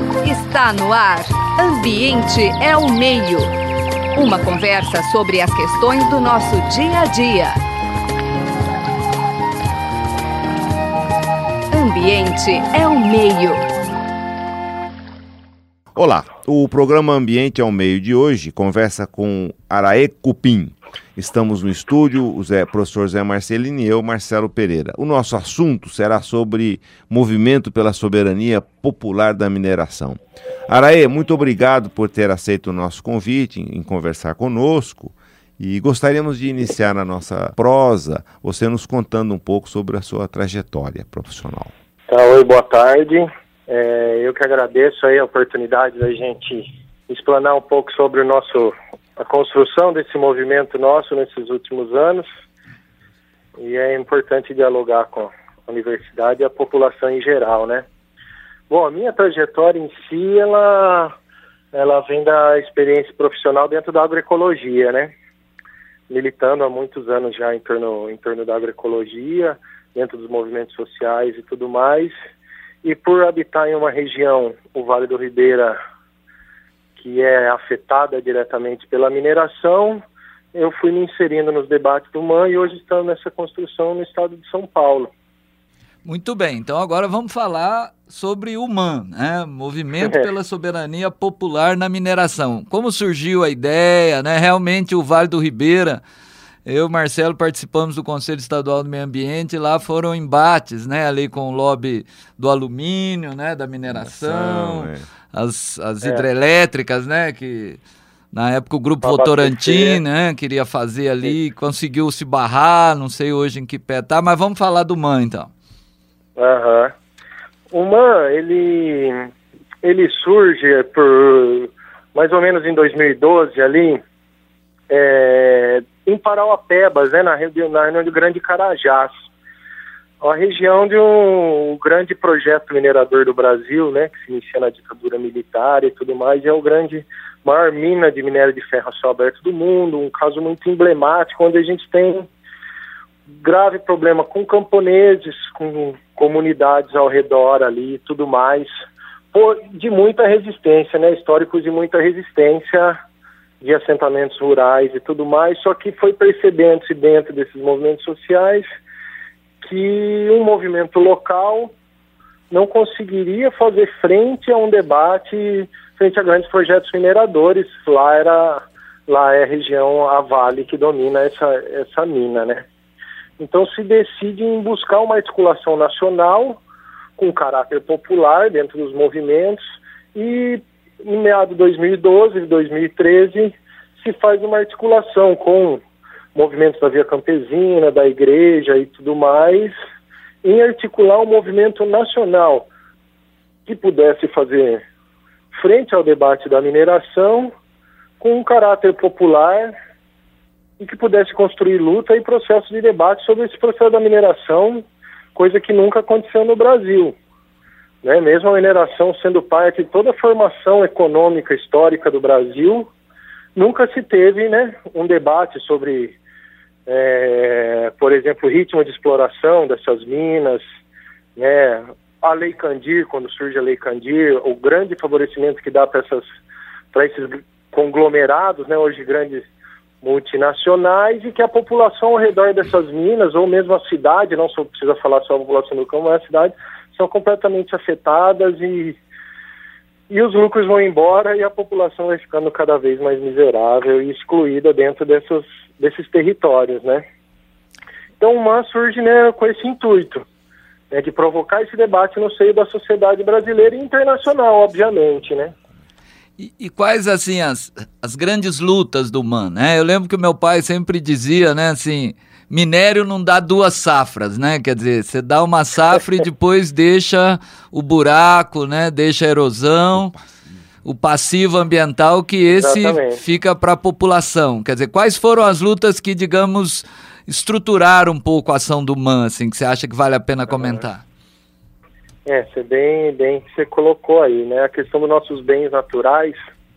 Está no ar. Ambiente é o meio. Uma conversa sobre as questões do nosso dia a dia. Ambiente é o meio. Olá, o programa Ambiente é o Meio de hoje conversa com Araê Cupim. Estamos no estúdio, o professor Zé Marcelino e eu, Marcelo Pereira. O nosso assunto será sobre movimento pela soberania popular da mineração. Araê, muito obrigado por ter aceito o nosso convite em conversar conosco e gostaríamos de iniciar a nossa prosa, você nos contando um pouco sobre a sua trajetória profissional. Oi, boa tarde. Eu que agradeço aí a oportunidade da gente explanar um pouco sobre a construção desse movimento nosso nesses últimos anos, e é importante dialogar com a universidade e a população em geral, né? Bom, a minha trajetória em si, ela vem da experiência profissional dentro da agroecologia, né? Militando há muitos anos já em torno da agroecologia, dentro dos movimentos sociais e tudo mais, e por habitar em uma região, o Vale do Ribeira, que é afetada diretamente pela mineração, eu fui me inserindo nos debates do MAN e hoje estamos nessa construção no estado de São Paulo. Muito bem, então agora vamos falar sobre o MAN, né? Movimento pela Soberania Popular na Mineração. Como surgiu a ideia, né? Realmente o Vale do Ribeira, eu e o Marcelo participamos do Conselho Estadual do Meio Ambiente, e lá foram embates, né? Ali com o lobby do alumínio, né? Da mineração, as hidrelétricas, né? Que na época o Grupo Votorantim, né? Queria fazer ali, conseguiu se barrar, não sei hoje em que pé tá, mas vamos falar do MAN então. O MAN, ele surge por mais ou menos em 2012 ali, em Parauapebas, né, na região do Grande Carajás, a região de um grande projeto minerador do Brasil, né, que se inicia na ditadura militar e tudo mais, e é maior mina de minério de ferro a céu aberto do mundo, um caso muito emblemático, onde a gente tem grave problema com camponeses, com comunidades ao redor ali e tudo mais, de muita resistência, né, históricos de muita resistência, de assentamentos rurais e tudo mais, só que foi percebendo-se dentro desses movimentos sociais que um movimento local não conseguiria fazer frente a um debate, frente a grandes projetos mineradores. Lá é a região, a Vale, que domina essa mina, né? Então se decide em buscar uma articulação nacional com caráter popular dentro dos movimentos, e em meados de 2012 e 2013 se faz uma articulação com movimentos da Via Campesina, da igreja e tudo mais, em articular um movimento nacional que pudesse fazer frente ao debate da mineração com um caráter popular e que pudesse construir luta e processo de debate sobre esse processo da mineração, coisa que nunca aconteceu no Brasil. Né? Mesmo a mineração sendo parte de toda a formação econômica histórica do Brasil, nunca se teve, né, um debate sobre, por exemplo, o ritmo de exploração dessas minas, né, a Lei Candir, quando surge a Lei Candir, o grande favorecimento que dá para esses conglomerados, né, hoje grandes multinacionais, e que a população ao redor dessas minas, ou mesmo a cidade, não só precisa falar só a população do campo, mas a cidade, são completamente afetadas e os lucros vão embora e a população vai ficando cada vez mais miserável e excluída dentro desses territórios, né? Então o MAN surge, né, com esse intuito, né, de provocar esse debate no seio da sociedade brasileira e internacional, obviamente, né? E quais, assim, as grandes lutas do MAN, né? Eu lembro que o meu pai sempre dizia, né, assim, minério não dá duas safras, né? Quer dizer, você dá uma safra e depois deixa o buraco, né? Deixa a erosão, o passivo ambiental, que esse fica para a população. Quer dizer, quais foram as lutas que, digamos, estruturaram um pouco a ação do MAN, assim, que você acha que vale a pena comentar? Você bem que você colocou aí, né? A questão dos nossos bens naturais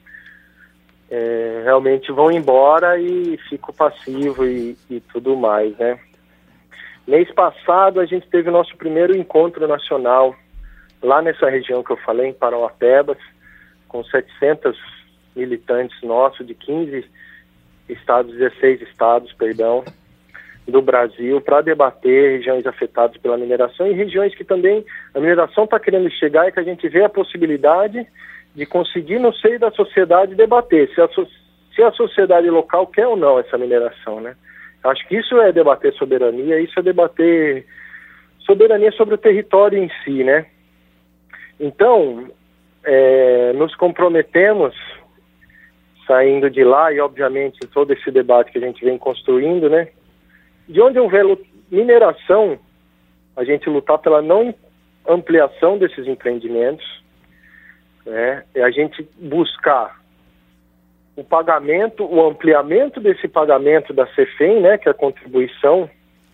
realmente vão embora e fica passivo e tudo mais, né? Mês passado a gente teve o nosso primeiro encontro nacional lá nessa região que eu falei, em Parauapebas, com 700 militantes nossos de 15 estados, 16 estados, perdão, do Brasil, para debater regiões afetadas pela mineração e regiões que também a mineração está querendo chegar, e que a gente vê a possibilidade de conseguir no seio da sociedade debater se a sociedade local quer ou não essa mineração, né? Acho que isso é debater soberania, isso é debater soberania sobre o território em si, né? Então, nos comprometemos, saindo de lá e, obviamente, todo esse debate que a gente vem construindo, né? De onde houver mineração, a gente lutar pela não ampliação desses empreendimentos, né? E a gente buscar o pagamento, o ampliamento desse pagamento da CEFEM, né? Que é a contribuição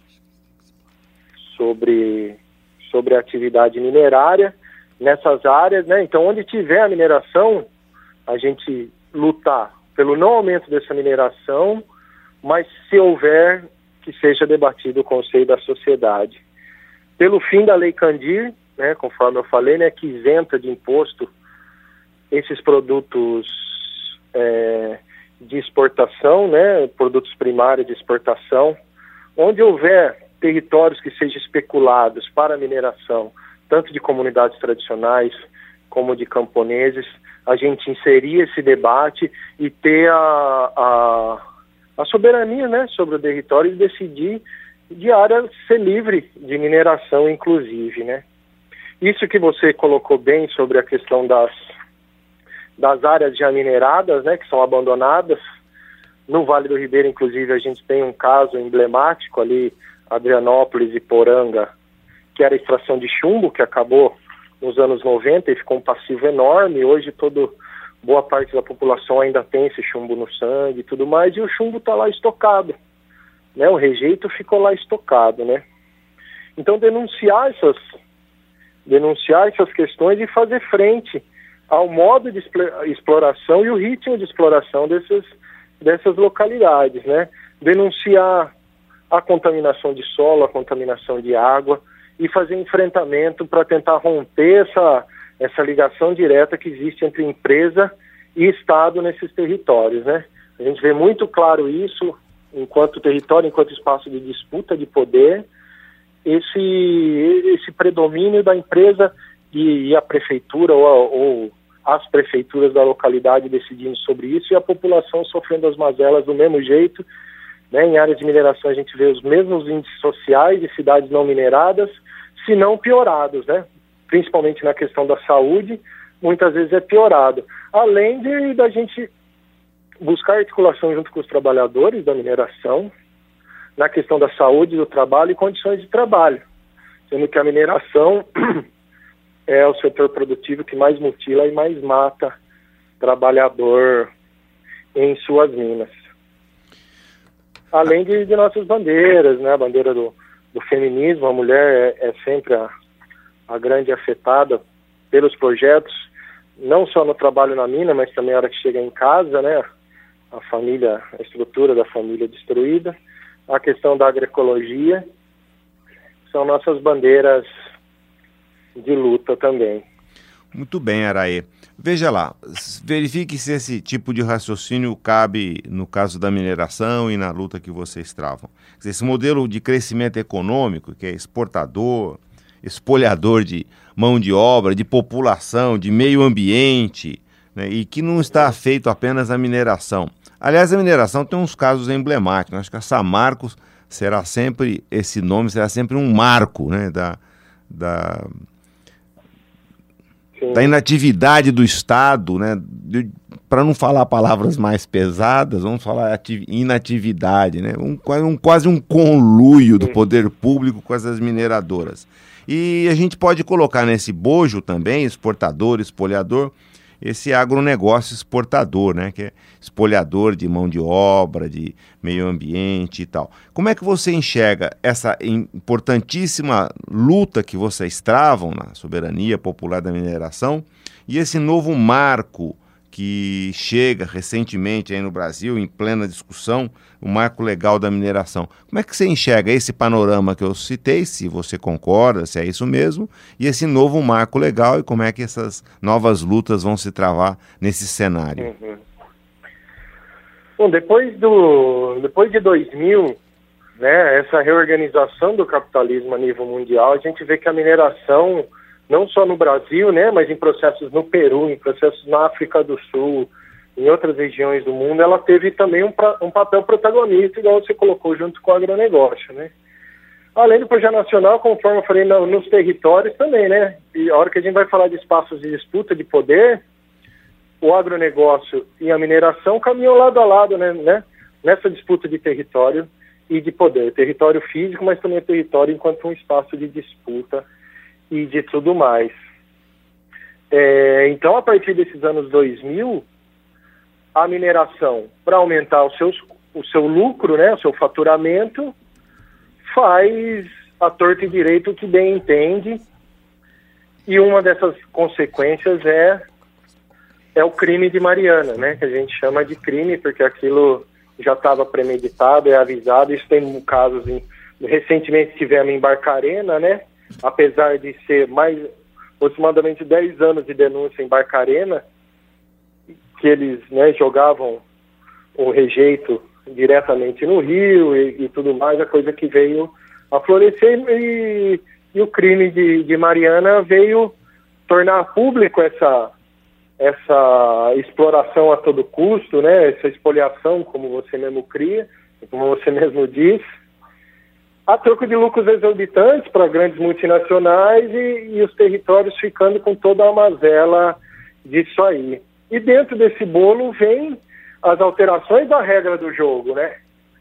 sobre a atividade minerária nessas áreas, né? Então, onde tiver a mineração, a gente lutar pelo não aumento dessa mineração, mas se houver, que seja debatido o conselho da sociedade. Pelo fim da Lei Candir, né, conforme eu falei, né, que isenta de imposto esses produtos de exportação, né, produtos primários de exportação, onde houver territórios que sejam especulados para a mineração, tanto de comunidades tradicionais como de camponeses, a gente inserir esse debate e ter a soberania, né, sobre o território e decidir de área ser livre de mineração, inclusive, né. Isso que você colocou bem sobre a questão das áreas já mineradas, né, que são abandonadas. No Vale do Ribeira, inclusive, a gente tem um caso emblemático ali, Adrianópolis e Poranga, que era a extração de chumbo, que acabou nos anos 90 e ficou um passivo enorme. Hoje boa parte da população ainda tem esse chumbo no sangue e tudo mais, e o chumbo está lá estocado, né? O rejeito ficou lá estocado, né? Então denunciar essas questões e fazer frente ao modo de exploração e o ritmo de exploração dessas localidades, né? Denunciar a contaminação de solo, a contaminação de água e fazer enfrentamento para tentar romper essa ligação direta que existe entre empresa e Estado nesses territórios, né? A gente vê muito claro isso, enquanto território, enquanto espaço de disputa de poder, esse predomínio da empresa e a prefeitura ou as prefeituras da localidade decidindo sobre isso e a população sofrendo as mazelas do mesmo jeito, né? Em áreas de mineração a gente vê os mesmos índices sociais de cidades não mineradas, se não piorados, né? Principalmente na questão da saúde, muitas vezes é piorado. Além da gente buscar articulação junto com os trabalhadores da mineração, na questão da saúde, do trabalho e condições de trabalho, sendo que a mineração é o setor produtivo que mais mutila e mais mata trabalhador em suas minas. Além de nossas bandeiras, né? A bandeira do feminismo, a mulher é sempre a grande afetada pelos projetos, não só no trabalho na mina, mas também a hora que chega em casa, né? A estrutura da família destruída, a questão da agroecologia, são nossas bandeiras de luta também. Muito bem, Araê. Veja lá, verifique se esse tipo de raciocínio cabe no caso da mineração e na luta que vocês travam. Esse modelo de crescimento econômico, que é exportador, espolhador de mão de obra, de população, de meio ambiente, né, e que não está afeito apenas à mineração. Aliás, a mineração tem uns casos emblemáticos. Acho que a Samarco será sempre, esse nome será sempre um marco, né, da inatividade do Estado, né? Para não falar palavras mais pesadas, vamos falar inatividade, né? Quase um conluio do poder público com essas mineradoras. E a gente pode colocar nesse bojo também, exportador, espolhador, esse agronegócio exportador, né? Que é espolhador de mão de obra, de meio ambiente e tal. Como é que você enxerga essa importantíssima luta que vocês travam na soberania popular da mineração e esse novo marco que chega recentemente aí no Brasil, em plena discussão, o marco legal da mineração. Como é que você enxerga esse panorama que eu citei, se você concorda, se é isso mesmo, e esse novo marco legal e como é que essas novas lutas vão se travar nesse cenário? Bom, depois de 2000, né, essa reorganização do capitalismo a nível mundial, a gente vê que a mineração, não só no Brasil, né, mas em processos no Peru, em processos na África do Sul, em outras regiões do mundo, ela teve também um papel protagonista, igual você colocou, junto com o agronegócio, né. Além do projeto nacional, conforme eu falei, nos territórios também, né, e a hora que a gente vai falar de espaços de disputa de poder, o agronegócio e a mineração caminham lado a lado, né, nessa disputa de território e de poder. Território físico, mas também território enquanto um espaço de disputa e de tudo mais. Então, a partir desses anos 2000, a mineração, para aumentar o seu lucro, né, o seu faturamento, faz a torta e direito o que bem entende, e uma dessas consequências é o crime de Mariana, né, que a gente chama de crime, porque aquilo já estava premeditado, é avisado. Isso tem casos, recentemente tivemos em Barcarena, né, apesar de ser aproximadamente 10 anos de denúncia em Barcarena, que eles, né, jogavam o rejeito diretamente no rio e tudo mais, a coisa que veio a florescer, e o crime de Mariana veio tornar público essa exploração a todo custo, né, essa espoliação, como você mesmo cria, como você mesmo diz, a troco de lucros exorbitantes para grandes multinacionais e os territórios ficando com toda a mazela disso aí. E dentro desse bolo vem as alterações da regra do jogo, né?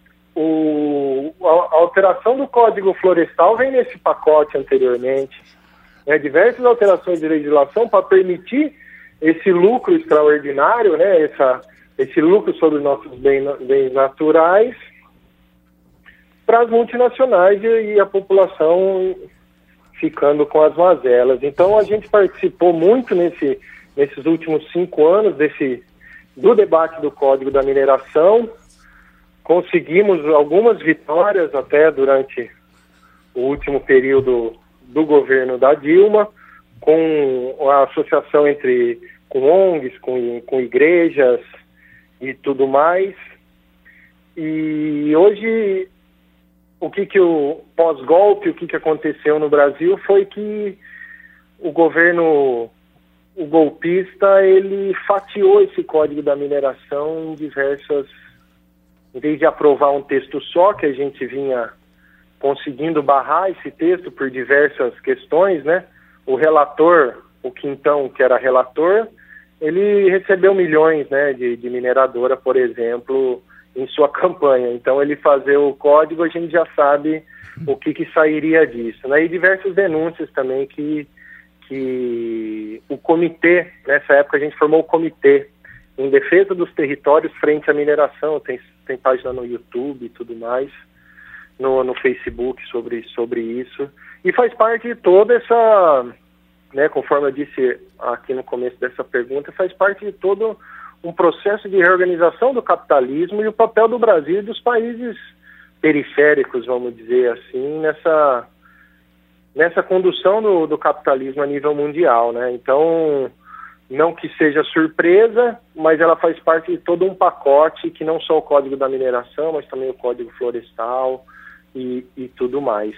A alteração do Código Florestal vem nesse pacote anteriormente, né? Diversas alterações de legislação para permitir esse lucro extraordinário, né, esse lucro sobre nossos bens naturais para as multinacionais e a população ficando com as mazelas. Então, a gente participou muito nesses últimos 5 anos do debate do Código da Mineração. Conseguimos algumas vitórias até durante o último período do governo da Dilma, com a associação com ONGs, com igrejas e tudo mais. E hoje, o pós-golpe, o que aconteceu no Brasil foi que o governo, o golpista, ele fatiou esse Código da Mineração em vez de aprovar um texto só, que a gente vinha conseguindo barrar esse texto por diversas questões, né? O relator, o Quintão, que era relator, ele recebeu milhões, né, de mineradora, por exemplo, em sua campanha. Então, ele fazer o código, a gente já sabe o que sairia disso, né? E diversas denúncias também que o comitê, nessa época a gente formou o comitê em defesa dos territórios frente à mineração, tem página no YouTube e tudo mais, no Facebook sobre isso. E faz parte de toda essa, né, conforme eu disse aqui no começo dessa pergunta, faz parte de todo um processo de reorganização do capitalismo e o papel do Brasil e dos países periféricos, vamos dizer assim, nessa condução do capitalismo a nível mundial, né? Então, não que seja surpresa, mas ela faz parte de todo um pacote que não só o Código da Mineração, mas também o Código Florestal e tudo mais.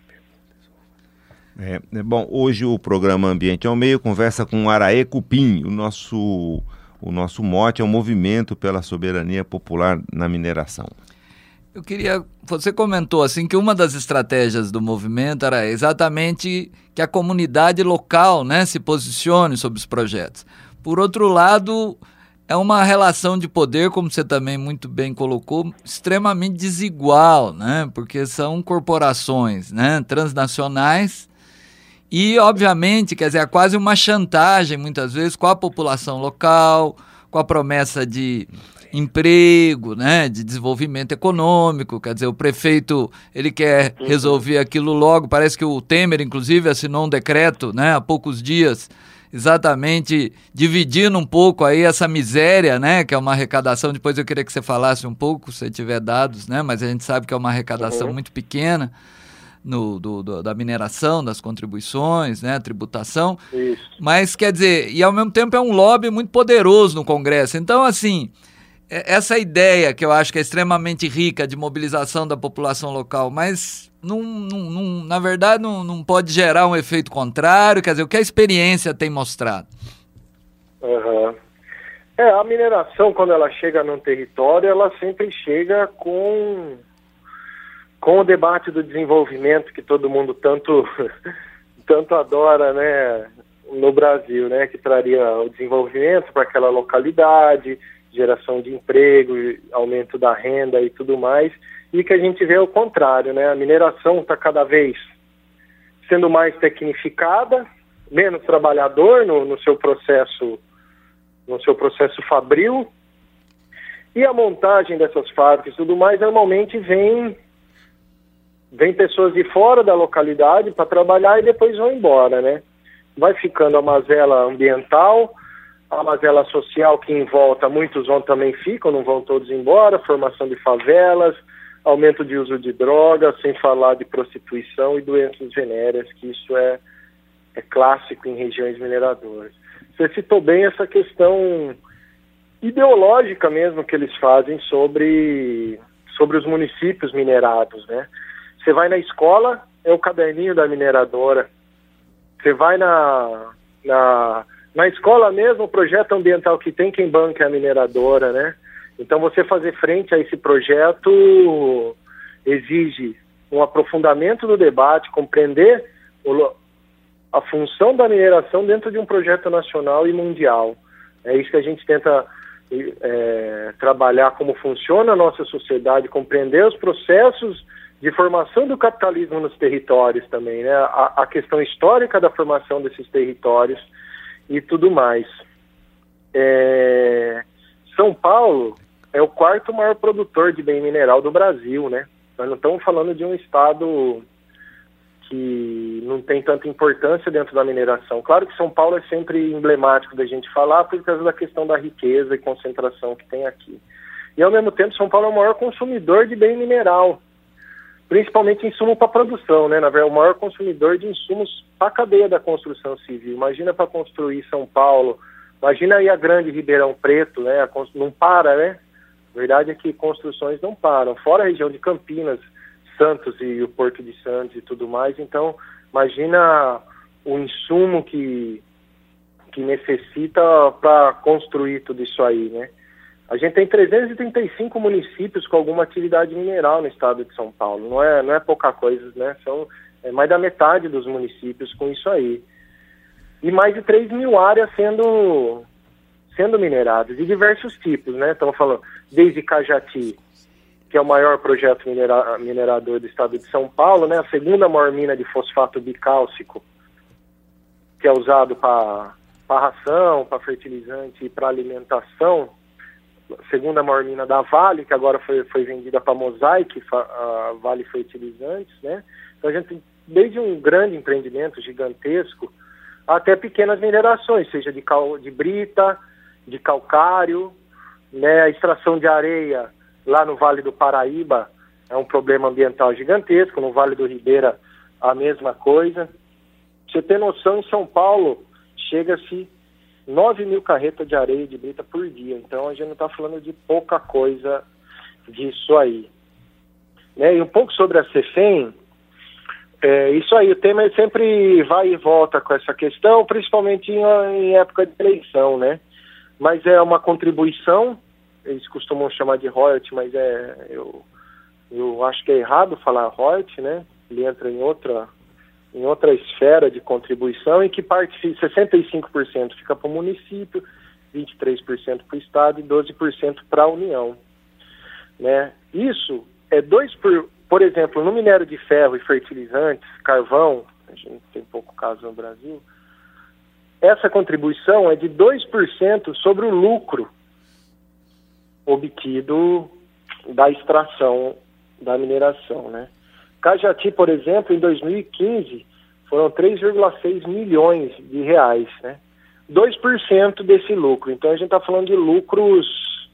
Bom, hoje o programa Ambiente ao Meio conversa com Araê Cupim. O nosso mote é o movimento pela soberania popular na mineração. Você comentou assim que uma das estratégias do movimento era exatamente que a comunidade local, né, se posicione sobre os projetos. Por outro lado, é uma relação de poder, como você também muito bem colocou, extremamente desigual, né, porque são corporações, né, transnacionais e, obviamente, quer dizer, é quase uma chantagem, muitas vezes, com a população local, com a promessa de emprego, né, de desenvolvimento econômico. Quer dizer, o prefeito, ele quer resolver aquilo logo. Parece que o Temer, inclusive, assinou um decreto, né, há poucos dias, exatamente dividindo um pouco aí essa miséria, né, que é uma arrecadação, depois eu queria que você falasse um pouco, se tiver dados, né, mas a gente sabe que é uma arrecadação muito pequena da mineração, das contribuições, né, tributação. Isso. Mas, quer dizer, e ao mesmo tempo é um lobby muito poderoso no Congresso. Então, assim, essa ideia que eu acho que é extremamente rica de mobilização da população local, mas na verdade não pode gerar um efeito contrário, quer dizer, o que a experiência tem mostrado? A mineração, quando ela chega num território, ela sempre chega com o debate do desenvolvimento que todo mundo tanto adora, né, no Brasil, né, que traria o desenvolvimento para aquela localidade, geração de emprego, aumento da renda e tudo mais, e que a gente vê o contrário, né, a mineração está cada vez sendo mais tecnificada, menos trabalhador no seu processo fabril, e a montagem dessas fábricas e tudo mais, normalmente vem pessoas de fora da localidade para trabalhar e depois vão embora, né? Vai ficando a mazela ambiental, a mazela social que em volta, muitos também ficam, não vão todos embora, formação de favelas, aumento de uso de drogas, sem falar de prostituição e doenças venéreas, que isso é clássico em regiões mineradoras. Você citou bem essa questão ideológica mesmo que eles fazem sobre os municípios minerados, né? Você vai na escola, é o caderninho da mineradora. Você vai na escola mesmo, o projeto ambiental que tem, quem banca é a mineradora, né? Então você fazer frente a esse projeto exige um aprofundamento do debate, compreender a função da mineração dentro de um projeto nacional e mundial. É isso que a gente tenta trabalhar, como funciona a nossa sociedade, compreender os processos de formação do capitalismo nos territórios também, né? A questão histórica da formação desses territórios e tudo mais. São Paulo é o quarto maior produtor de bem mineral do Brasil, né? Nós não estamos falando de um estado que não tem tanta importância dentro da mineração. Claro que São Paulo é sempre emblemático da gente falar por causa da questão da riqueza e concentração que tem aqui. E ao mesmo tempo São Paulo é o maior consumidor de bem mineral, principalmente insumo para produção, né? Na verdade, o maior consumidor de insumos para a cadeia da construção civil. Imagina para construir São Paulo, imagina aí a grande Ribeirão Preto, né? Não para, né? A verdade é que construções não param, fora a região de Campinas, Santos e o Porto de Santos e tudo mais. Então, imagina o insumo que necessita para construir tudo isso aí, né? A gente tem 335 municípios com alguma atividade mineral no estado de São Paulo. Não é pouca coisa, né? São mais da metade dos municípios com isso aí. E mais de 3 mil áreas sendo mineradas, de diversos tipos, né? Estamos falando desde Cajati, que é o maior projeto minerador do estado de São Paulo, né? A segunda maior mina de fosfato bicálcico, que é usado para ração, para fertilizante e para alimentação. Segunda maior mina da Vale, que agora foi vendida para Mosaic, a Vale Fertilizantes, né? Então a gente tem desde um grande empreendimento gigantesco até pequenas minerações, seja de brita, de calcário, né? A extração de areia lá no Vale do Paraíba é um problema ambiental gigantesco, no Vale do Ribeira a mesma coisa. Pra você ter noção, em São Paulo chega-se 9 mil carretas de areia e de brita por dia. Então a gente não está falando de pouca coisa disso aí. Né? E um pouco sobre a CEFEM, isso aí, o tema sempre vai e volta com essa questão, principalmente em época de eleição, né? Mas é uma contribuição, eles costumam chamar de royalty, mas eu acho que é errado falar royalty, né? Ele entra em outra esfera de contribuição, em que parte 65% fica para o município, 23% para o estado e 12% para a União, né? Isso é por exemplo, no minério de ferro e fertilizantes, carvão, a gente tem pouco caso no Brasil, essa contribuição é de 2% sobre o lucro obtido da extração da mineração, né? Cajati, por exemplo, em 2015, foram 3,6 milhões de reais, né? 2% desse lucro. Então a gente está falando de lucros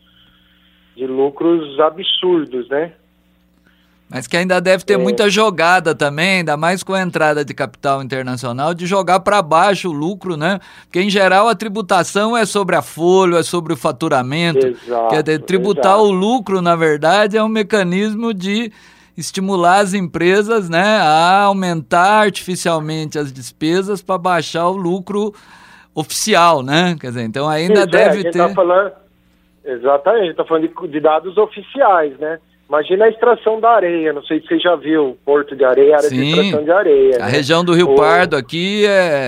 absurdos, né? Mas que ainda deve ter muita jogada também, ainda mais com a entrada de capital internacional, de jogar para baixo o lucro, né? Porque, em geral, a tributação é sobre a folha, é sobre o faturamento. Exato, Quer dizer, tributar o lucro, na verdade, é um mecanismo de estimular as empresas, né, a aumentar artificialmente as despesas para baixar o lucro oficial, né? Quer dizer, então ainda deve ter... Exatamente, a gente está falando de dados oficiais, né? Imagina a extração da areia, não sei se você já viu, Porto de Areia, área de extração de areia. A né? região do Rio Pardo aqui,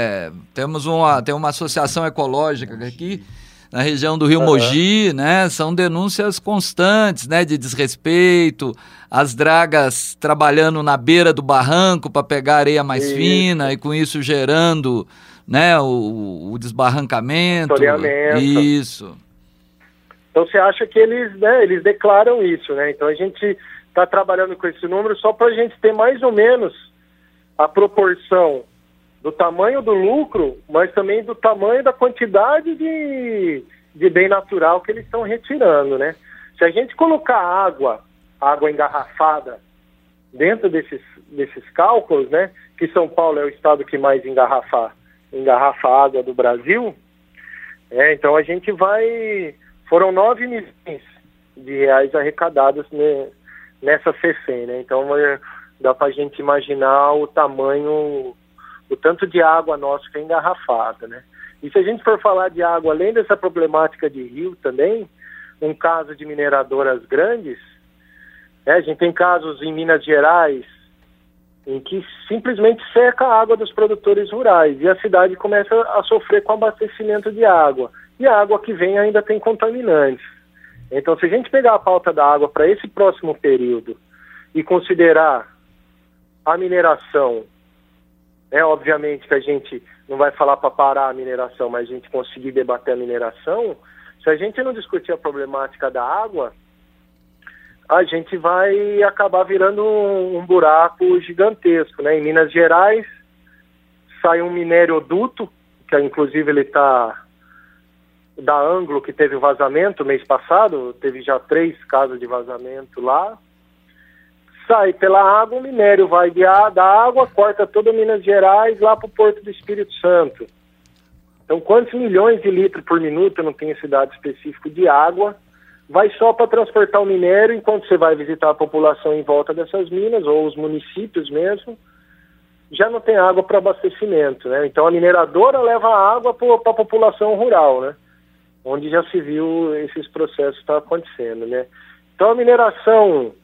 tem uma associação ecológica aqui, na região do Rio Mogi, né? São denúncias constantes, né? De desrespeito, as dragas trabalhando na beira do barranco para pegar areia mais fina e com isso gerando, né? O desbarrancamento. Isso. Então você acha que eles declaram isso, né? Então a gente está trabalhando com esse número só para a gente ter mais ou menos a proporção do tamanho do lucro, mas também do tamanho da quantidade de bem natural que eles estão retirando, né? Se a gente colocar água engarrafada dentro desses cálculos, né? Que São Paulo é o estado que mais engarrafa água do Brasil, então a gente vai... Foram 9 milhões de reais arrecadados nessa CEFEM, né? Então dá para a gente imaginar o tamanho, o tanto de água nossa que é engarrafada, né? E se a gente for falar de água, além dessa problemática de rio também, um caso de mineradoras grandes, a gente tem casos em Minas Gerais em que simplesmente seca a água dos produtores rurais e a cidade começa a sofrer com abastecimento de água. E a água que vem ainda tem contaminantes. Então, se a gente pegar a pauta da água para esse próximo período e considerar a mineração, obviamente que a gente não vai falar para parar a mineração, mas a gente conseguir debater a mineração, se a gente não discutir a problemática da água, a gente vai acabar virando um buraco gigantesco, né? Em Minas Gerais sai um minérioduto, que inclusive ele está da Anglo, que teve o vazamento mês passado, teve já 3 casos de vazamento lá, sai pela água, o minério vai da água, corta toda Minas Gerais lá para o Porto do Espírito Santo. Então, quantos milhões de litros por minuto, eu não tenho esse dado específico, de água, vai só para transportar o minério, enquanto você vai visitar a população em volta dessas minas, ou os municípios mesmo, já não tem água para abastecimento, né? Então, a mineradora leva a água para a população rural, né? Onde já se viu esses processos estar acontecendo, né? Então a mineração,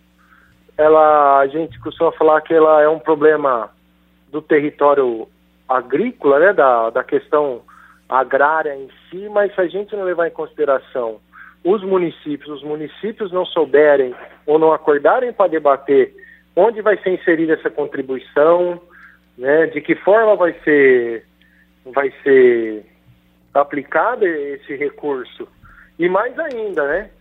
a gente costuma falar que ela é um problema do território agrícola, né? Da questão agrária em si, mas se a gente não levar em consideração os municípios não souberem ou não acordarem para debater onde vai ser inserida essa contribuição, né? De que forma vai ser aplicado esse recurso, e mais ainda, né?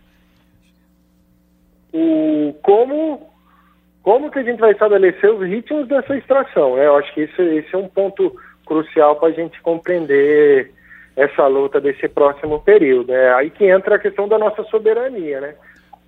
Como que a gente vai estabelecer os ritmos dessa extração, né? Eu acho que esse é um ponto crucial para a gente compreender essa luta desse próximo período, né? Aí que entra a questão da nossa soberania, né?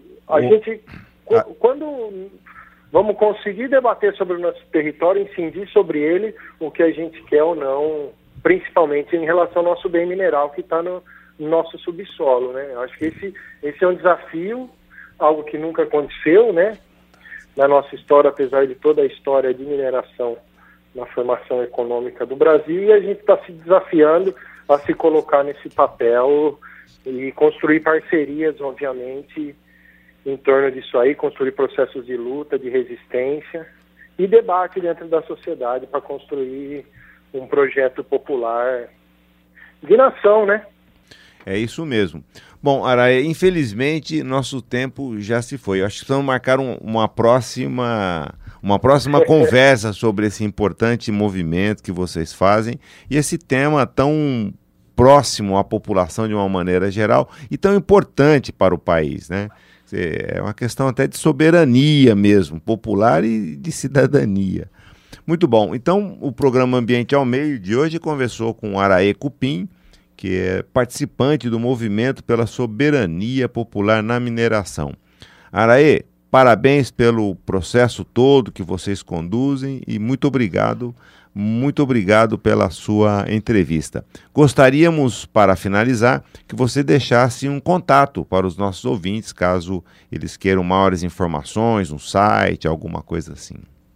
Quando vamos conseguir debater sobre o nosso território, incidir sobre ele, o que a gente quer ou não, principalmente em relação ao nosso bem mineral que está no nosso subsolo, né? Eu acho que esse é um desafio, algo que nunca aconteceu, né? Na nossa história, apesar de toda a história de mineração na formação econômica do Brasil, e a gente está se desafiando a se colocar nesse papel e construir parcerias, obviamente, em torno disso aí, construir processos de luta, de resistência e debate dentro da sociedade para construir um projeto popular de nação, né? É isso mesmo. Bom, Araê, infelizmente nosso tempo já se foi. Eu acho que precisamos marcar uma próxima conversa sobre esse importante movimento que vocês fazem e esse tema tão próximo à população de uma maneira geral e tão importante para o país, né? É uma questão até de soberania mesmo, popular e de cidadania. Muito bom. Então, o programa Ambiente ao Meio de hoje conversou com Araê Cupim, que é participante do movimento pela soberania popular na mineração. Araê, parabéns pelo processo todo que vocês conduzem e muito obrigado pela sua entrevista. Gostaríamos, para finalizar, que você deixasse um contato para os nossos ouvintes, caso eles queiram maiores informações, um site, alguma coisa assim.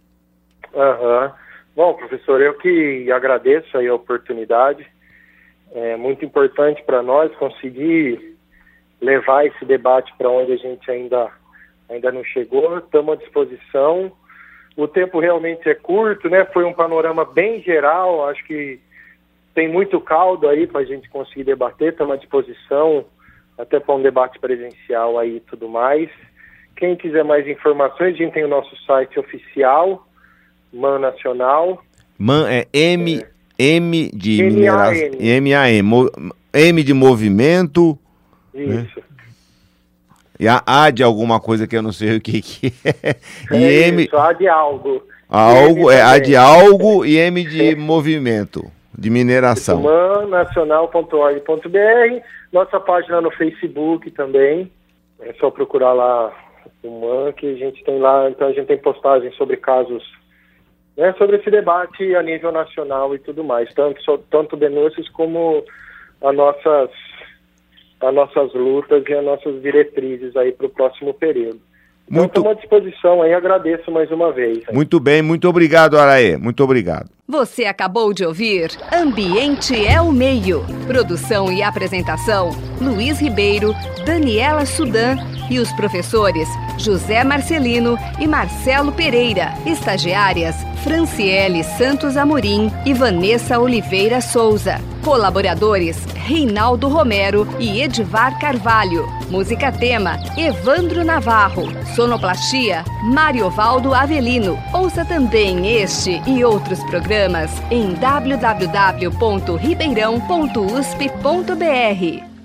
Bom, professor, eu que agradeço aí a oportunidade. É muito importante para nós conseguir levar esse debate para onde a gente ainda não chegou. Estamos à disposição. O tempo realmente é curto, né? Foi um panorama bem geral. Acho que tem muito caldo aí para a gente conseguir debater. Estamos à disposição até para um debate presencial aí e tudo mais. Quem quiser mais informações, a gente tem o nosso site oficial, MAN Nacional. MAN é M de mineração. M de movimento. Isso. Né? E a A de alguma coisa que eu não sei o que é. E M... isso, A de algo. A de algo e M de movimento, de mineração. mannacional.org.br. Nossa página no Facebook também. É só procurar lá o MAN, que a gente tem lá. Então a gente tem postagens sobre casos, né, sobre esse debate a nível nacional e tudo mais. Tanto denúncias como as nossas lutas e as nossas diretrizes aí para o próximo período. Então, estamos à disposição aí, agradeço mais uma vez. Muito bem, muito obrigado, Araê, muito obrigado. Você acabou de ouvir Ambiente é o Meio. Produção e apresentação, Luiz Ribeiro, Daniela Sudan e os professores José Marcelino e Marcelo Pereira. Estagiárias, Franciele Santos Amorim e Vanessa Oliveira Souza. Colaboradores, Reinaldo Romero e Edivar Carvalho. Música tema, Evandro Navarro. Sonoplastia, Mariovaldo Avelino. Ouça também este e outros programas em www.ribeirão.usp.br.